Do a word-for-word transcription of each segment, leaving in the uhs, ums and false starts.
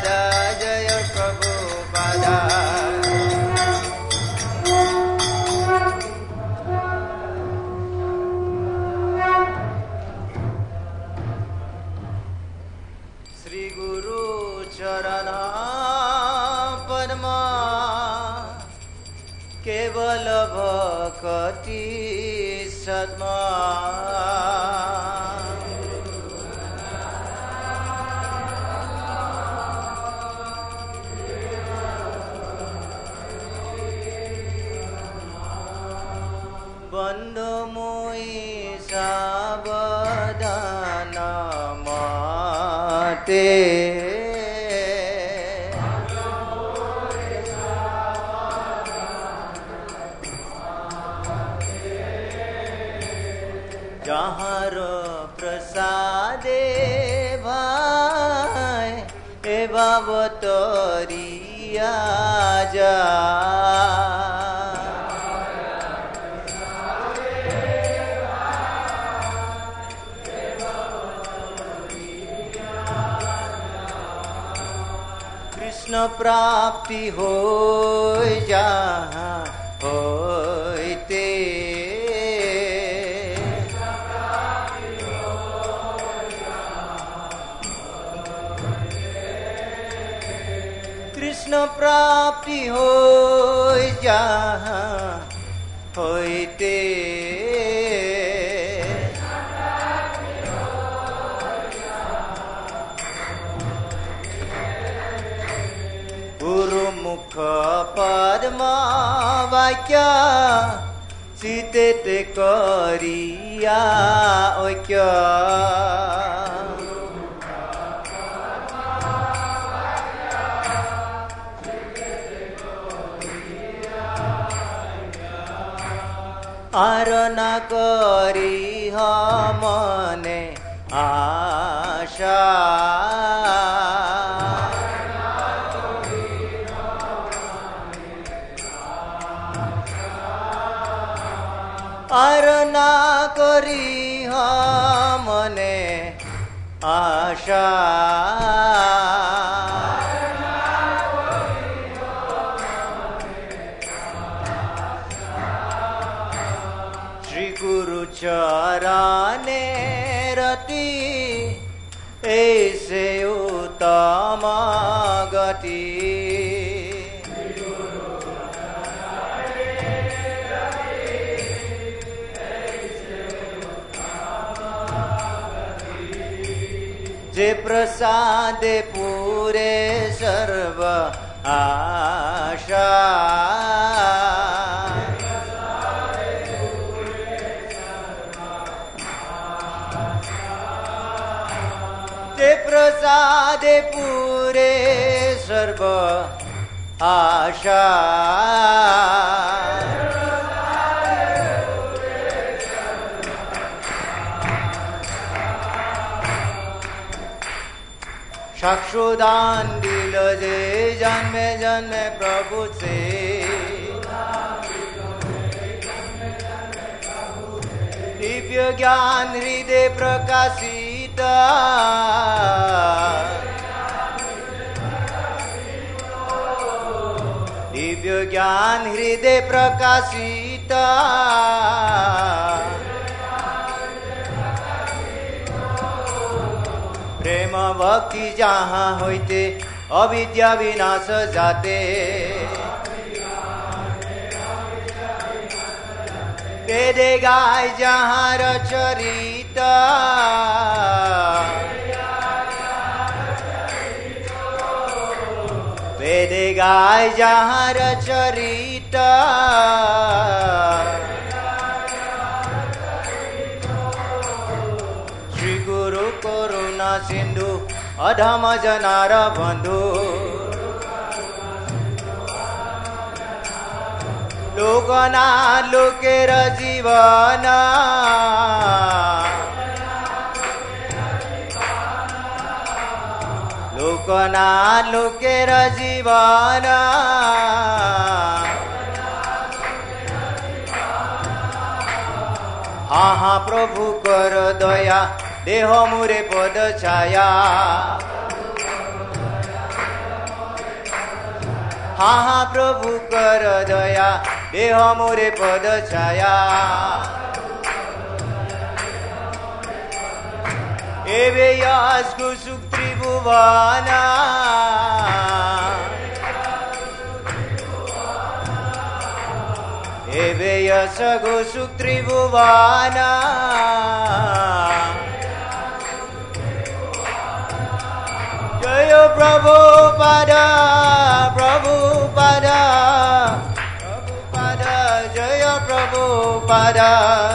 प्रभुपादा जय प्रभुपादा श्री गुरु चरण पद्मा केवल भक्ति सद्मा बंधु मोई सावधान माते जहाँ प्रसादे भाई ए बाबतरिया जा कृष्ण प्राप्ति हो जहाँ होते कृष्ण प्राप्ति हो जहाँ होते गुरु मुख पद्मा वाक्य सीते ते करिया ऐक्य आरना करी मने आशा आरना करी मने आशा चराने रति ऐसे उत्तम गति जे प्रसाद पूरे सर्व आशा प्रसाद पूरे सर्व आशा साक्षुदान दिल जे जन्मे जन्मे प्रभु से दिव्य ज्ञान हृदय प्रकाशित दिव्य ज्ञान हृदय प्रकाशित प्रेम भक्ति जहाँ होते अविद्या विनाश जाते वेदे गाय जहाँ रचरित वेदे गाय जहाँ रचरित श्री गुरु करुणा सिंधु अधम जनार बंधु लोकना लोकेर जीवन लोकना लोकेर जीवन हाँ हाँ प्रभु कर दया देह मुरे पद छाया महाप्रभु कर दया देह मोरे पद छाया एवे यास्कु सुख त्रिभुवना एवे यसगु सुख त्रिभुवना जय प्रभुपादा प्रभुपादा प्रभुपादा जय प्रभुपादा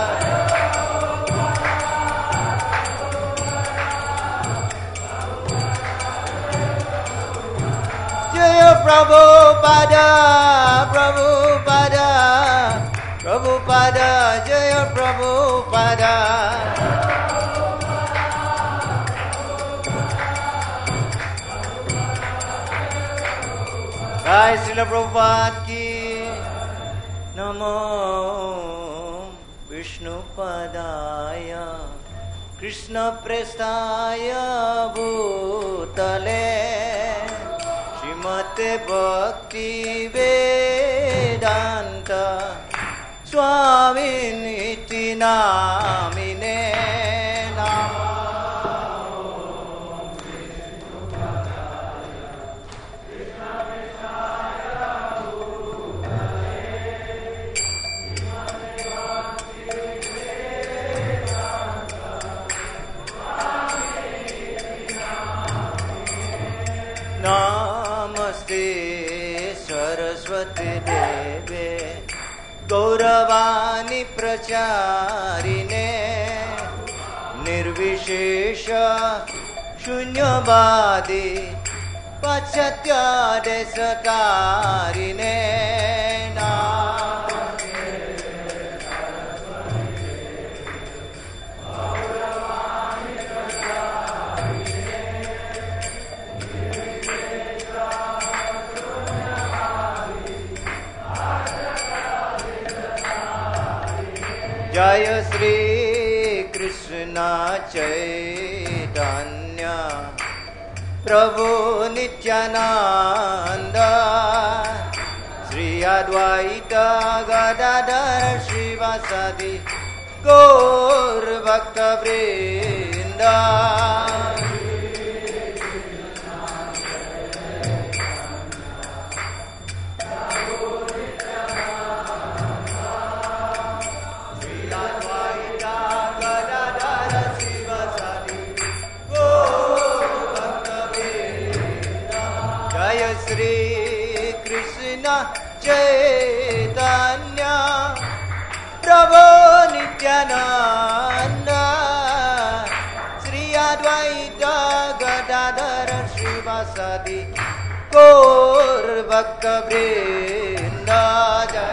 जय प्रभुपादा प्रभुपादा प्रभुपादा जय प्रभुपादा जय श्रील प्रभुपाद की नमो विष्णुपदाय कृष्ण प्रेष्ठाय भूतले श्रीमते भक्ति वेदांत स्वामिनिति नामिने नमस्ते सरस्वती देवे गौरवाणी प्रचारिणे निर्विशेष शून्यवादी पाश्चात्य देशकारिणे जय श्री कृष्ण चैतन्य प्रभु नित्यानंद श्री अद्वैत गदाधर श्रीवासादि गौर भक्त वृंद श्री कृष्ण चैतन्य प्रभु नित्यानंद श्री अद्वैत गदाधर श्रीवासादि गौर भक्त वृंद जय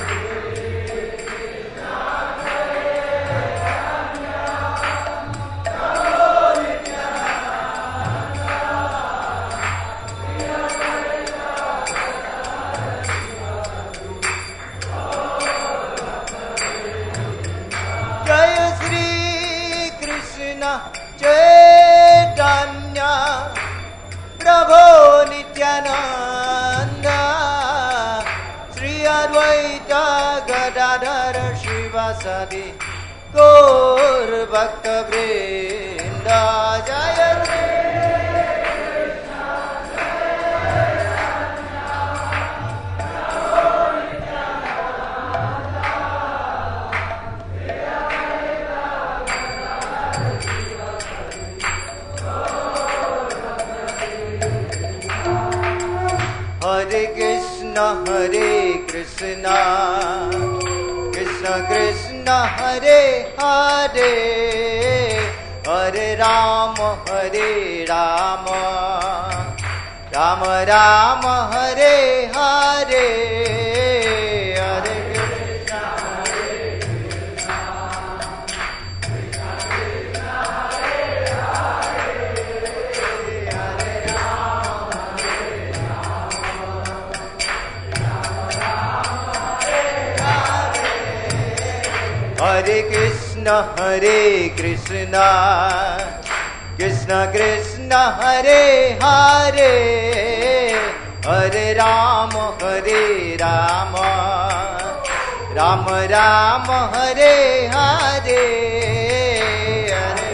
चैतन्य प्रभु नित्यानंद श्री अद्वैत गदाधर श्रीवासादि गौर भक्त वृंद जय हरे कृष्ण हरे कृष्ण कृष्ण कृष्ण हरे हरे हरे राम हरे राम राम राम हरे हरे हरे कृष्ण हरे कृष्ण कृष्ण कृष्ण हरे हरे हरे राम हरे हरे कृष्ण हरे कृष्ण कृष्ण कृष्ण हरे हरे हरे हरे राम हरे राम राम राम हरे हरे हरे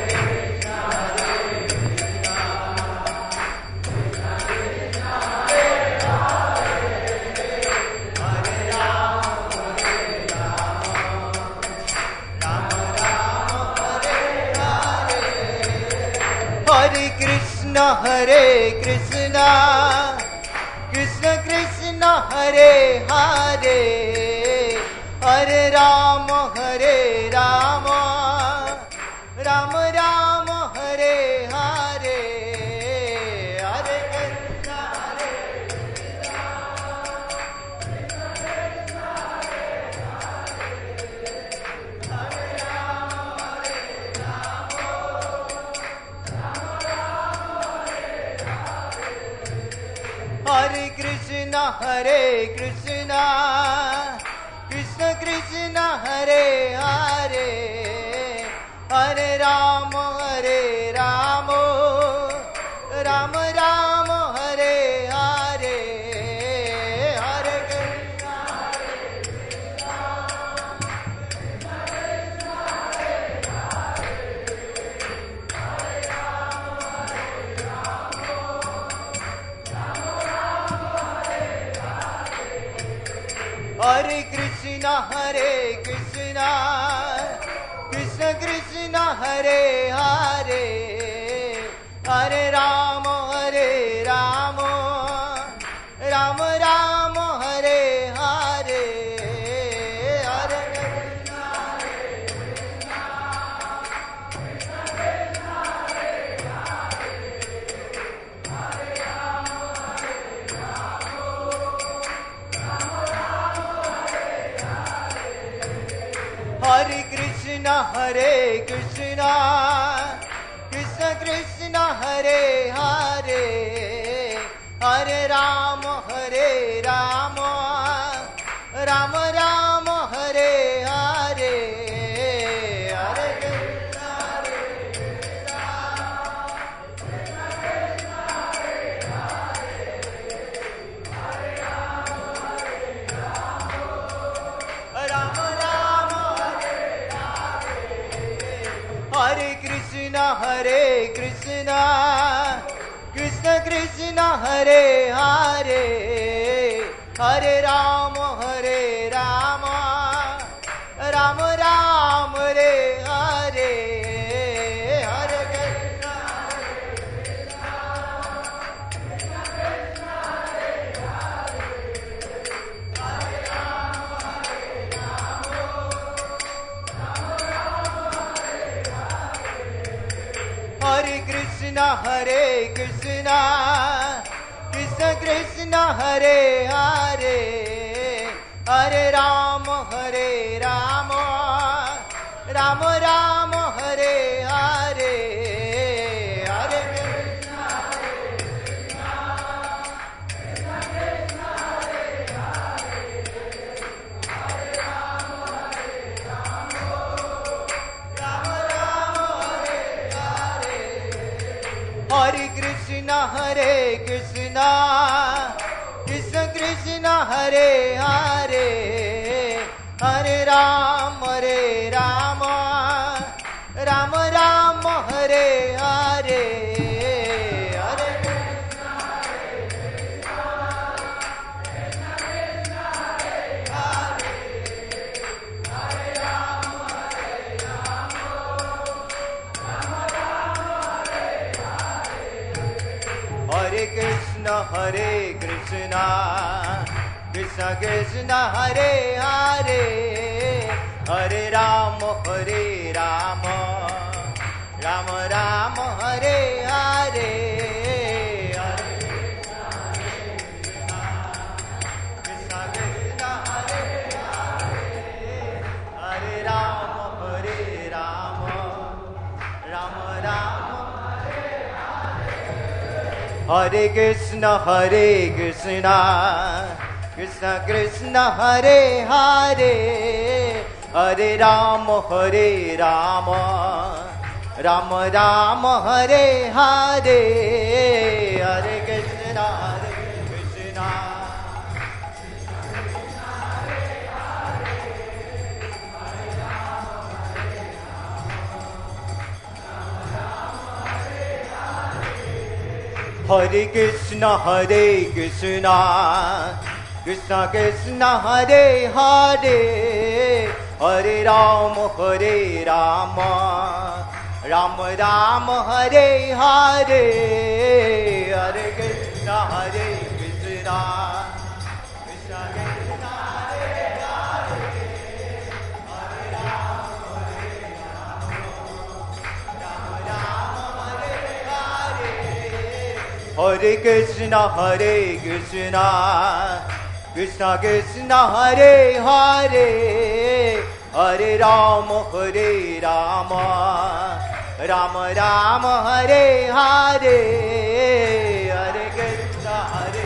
हरे कृष्ण हरे कृष्ण कृष्ण कृष्ण हरे हरे हरे राम हरे राम राम राम हरे हरे हरे कृष्ण हरे हरे कृष्ण हरे कृष्ण कृष्ण कृष्ण हरे हरे हरे राम हरे राम राम राम हरे हरे हरे कृष्ण हरे कृष्ण हरे कृष्ण कृष्ण कृष्ण हरे हरे हरे राम हरे राम राम राम हरे हरे हरे कृष्ण हरे कृष्ण हरे कृष्ण कृष्ण कृष्ण हरे हरे हरे राम हरे राम राम राम हरे हरे हरे कृष्ण राम राम हरे कृष्ण हरे कृष्ण कृष्ण कृष्ण हरे हरे हरे राम हरे राम राम राम हरे हरे हरे कृष्ण हरे कृष्ण हरे कृष्ण कृष्ण कृष्ण हरे हरे हरे राम हरे राम राम राम हरे हरे हरे कृष्ण हरे कृष्ण हरे कृष्ण कृष्ण कृष्ण हरे हरे हरे राम हरे राम राम राम हरे हरे हरे हरे कृष्ण हरे कृष्ण कृष्ण कृष्ण हरे हरे हरे राम हरे राम राम राम हरे हरे हरे कृष्ण कृष्ण हरे हरे हरे राम हरे राम राम राम हरे कृष्ण हरे कृष्ण कृष्ण कृष्ण हरे हरे हरे राम हरे राम राम राम हरे हरे हरे कृष्ण हरे Krishna Krishna Hare Krishna Hare Krishna Krishna Krishna Hare Hare Hare Rama Hare Rama Rama Rama Hare Hare Hare Krishna Hare Krishna Krishna Krishna Hare Hare Hare Rama Hare Rama Rama Rama Hare Hare Hare Krishna Hare Krishna Krishna Krishna Hare Hare Hare Rama Hare Rama Rama Rama Hare Hare Hare Krishna Hare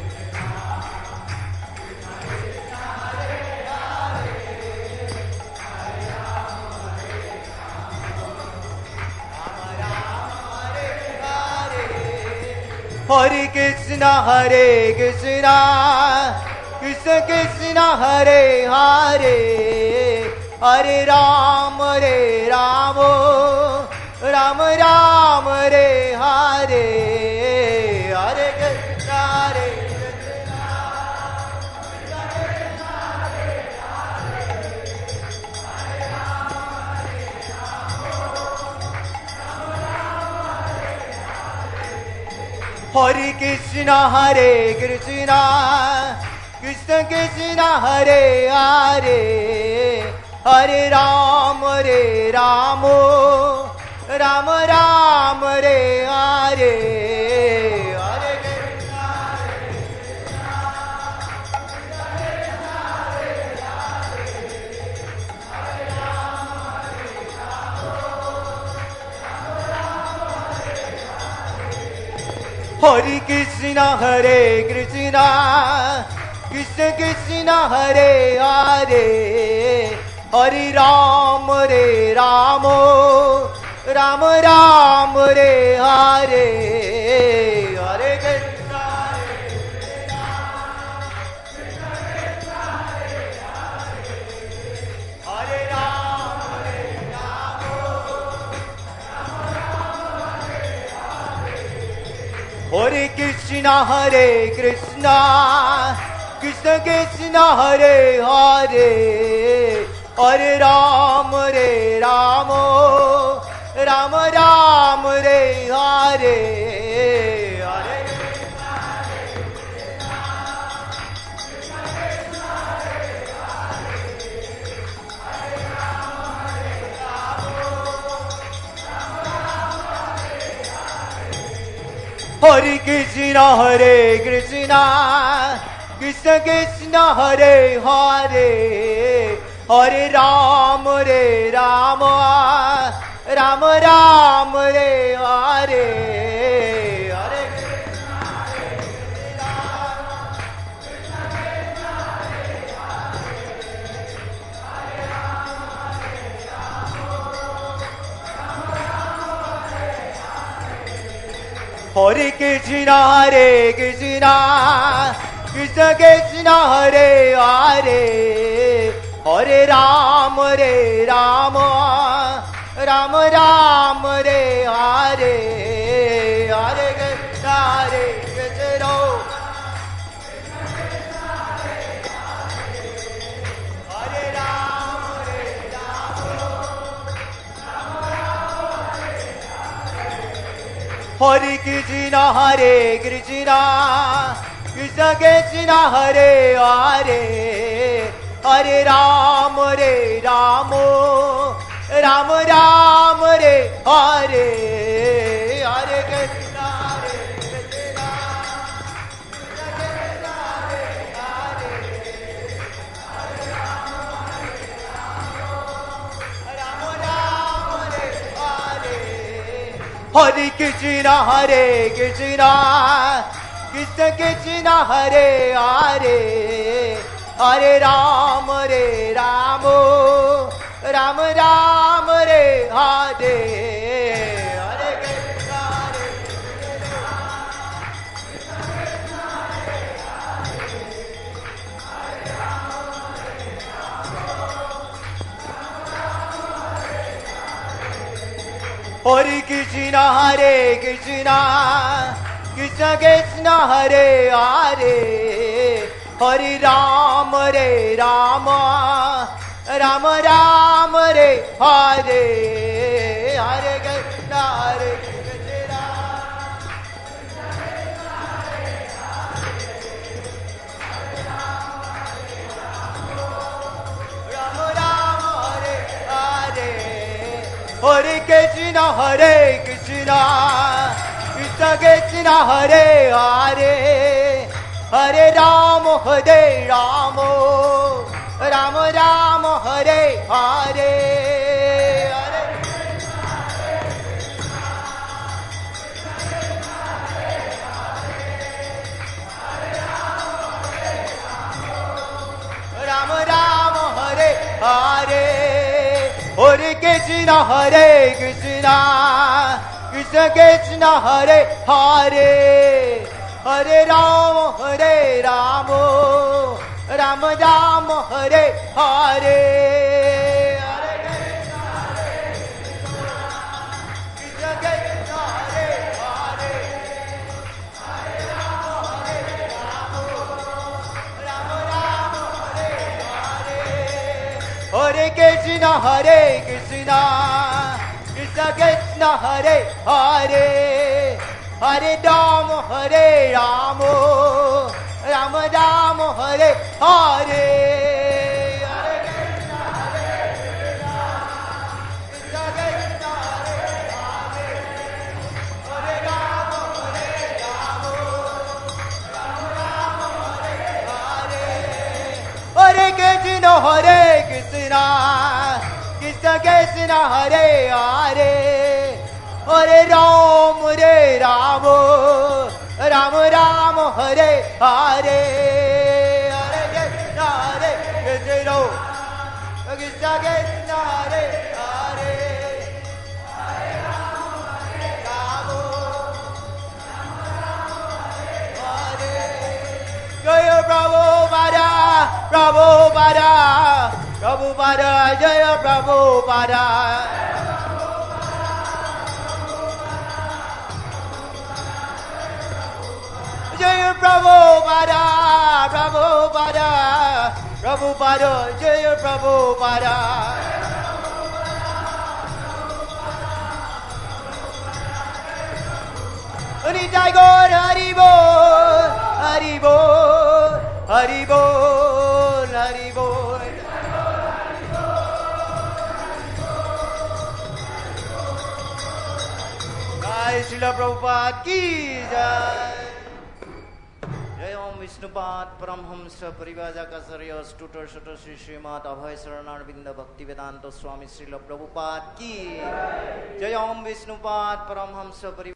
Hare Krishna Hare Krishna Krishna Krishna Hare Hare Hare Rama Hare Rama Rama Rama Hare Hare Hare Krishna Hare Hare Krishna Hare Krishna Krishna Krishna Hare Hare Hare Rama Hare Rama Rama Rama Hare Hare Hare Krishna Hare Krishna Hare Krishna Krishna Krishna Hare Hare Hare Rama Hare Rama Rama Rama Hare Hare Hare Krishna Hare Rama Hare Rama Hare Krishna Hare Krishna Krishna Krishna Hare Hare Hare Rama Hare Rama Rama Rama Hare Hare Hare Hare Krishna Hare Krishna Krishna Krishna Hare Hare Hare Rama Hare Rama Rama Rama Hare Hare Hare Hare Krishna Hare Krishna Krishna Krishna Hare Hare Hare Rama Hare Rama Rama Rama Hare Hare Hare Krishna Hare Krishna Hare Rama Hare Hare Krishna Hare Krishna Krishna Krishna Hare Hare Hare Rama Hare Rama Rama Rama Hare Hare Hare Krishna Hare Krishna Krishna Hare Krishna Hare Krishna Krishna Krishna Hare Hare Hare Rama Hare Rama Rama Rama Hare Hare Hare Krishna Hare Hare Krishna, Hare Krishna, Krishna Krishna, Hare Hare, Hare Ram, Hare Rama, Rama Rama, Hare Hare, Hare Krishna, Hare Krishna, Rama Rama, Hare Hare, Hare Krishna, Hare Krishna, Krishna Krishna, Hare Hare, Hare Rama, Hare Rama, Rama Rama, Hare Hare, Hare Rama Rama, Hare Hare, Hare Krishna, Hare Krishna, Krishna Krishna, Hare Hare, Hare Rama, Hare Rama, Rama Rama, Hare Hare, Hare Krishna, Krishna Krishna, Hare Hare, Hare Rama, Hare Rama, Rama Rama, Hare Hare, Hare Krishna, Hare Krishna, Krishna Krishna, Hare Hare, Hare Rama, Hare Rama, Rama Rama, Hare Hare, Hare Krishna, Hare Krishna, Krishna Krishna, Hare Hare, Hare Rama, Hare Rama, Rama Rama, Hare Hare, Hare Krishna, Hare Krishna, Krishna Krishna, Hare Hare, Hare Rama, Hare Rama, Rama Rama, Hare Hare, Hare Krishna, Hare Krishna, Krishna Krishna, Hare Hare, Hare Rama, Hare Rama, Hare. Jaya Prabhupada, Prabhupada, Prabhupada, Jaya Prabhupada. Jaya Prabhupada, Prabhupada, Prabhupada, Jaya Prabhupada. Hari Tagore, Hari Bol, Hari Bol, Hari Bol, Hari Bol. Jai Srila Prabhupada ki jai. Jai Om Vishnupad Paramhamsa Parivajakacarya Stutar Shutar Sri Srimad Abhay Saranarvinda Bhaktivedanta Swami Srila Prabhupada ki Jai Om Vishnupad Paramhamsa Parivajakacarya